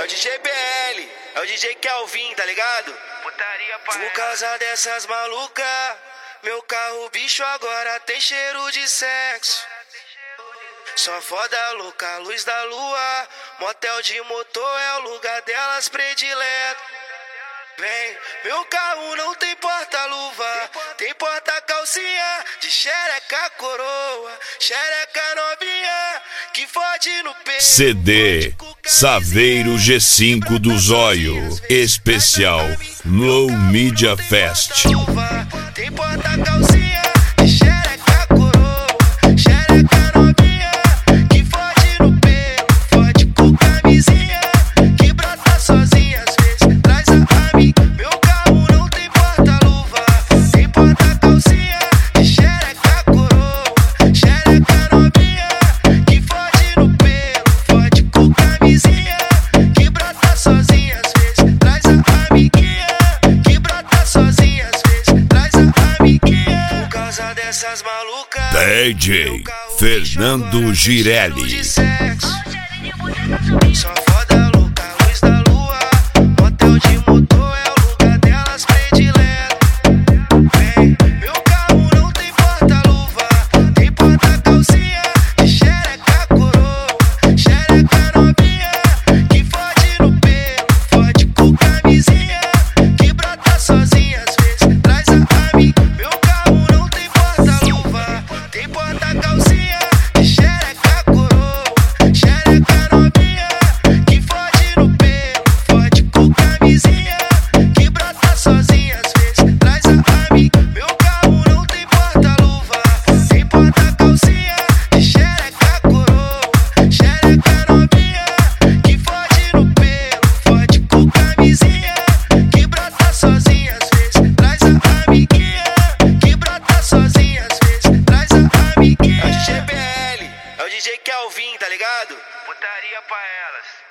o DJ BL, é o DJ Kelvin, tá ligado? Putaria pra Por causa dessas malucas, meu carro bicho agora tem cheiro de sexo. Só foda louca, luz da lua, motel de motor é o lugar delas predileto. Vem, meu carro não tem porta-luva, tem porta-calcinha, de xereca coroa, xereca novinha, que fode no peito. CD Saveiro G5 do Zóio, especial Low Media Fest. Tem porta-calcinha, de xereca coroa, xereca novinha, que fode no pelo, fode com camisinha, que brota sozinha às vezes, traz a amiga. Meu carro não tem porta-luva, tem porta-calcinha, de xereca coroa, xereca novinha, que fode no pelo, fode com camisinha, que brota sozinha às vezes, traz a amiguinha, que brota sozinha às vezes, traz a amiguinha. Por causa dessas malucas, DJ Fernando Girelli. Só foda louca, luz da lua, motel de motor é o lugar delas predileto. Vem, meu carro não tem porta-luva, tem porta-calcinha, de xereca coroa, xereca novinha, que fode no pelo, fode com camisinha, que brota sozinha às vezes, traz a amiga. Meu carro não tem porta-luva, tem porta-calcinha, de xereca coroa, xereca novinha, que fode no pelo, fode com camisinha, que brota sozinha às vezes, traz a amiga. Meu carro não tem porta-luva, tem porta-calcinha, de xereca coroa, xereca novinha, que fode no pelo, fode com camisinha, que brota sozinha às vezes, traz a amiguinha, que brota sozinha às vezes, traz a amiguinha. É o DJ BL, é o DJ Kelvin, tá ligado? putaria pra elas.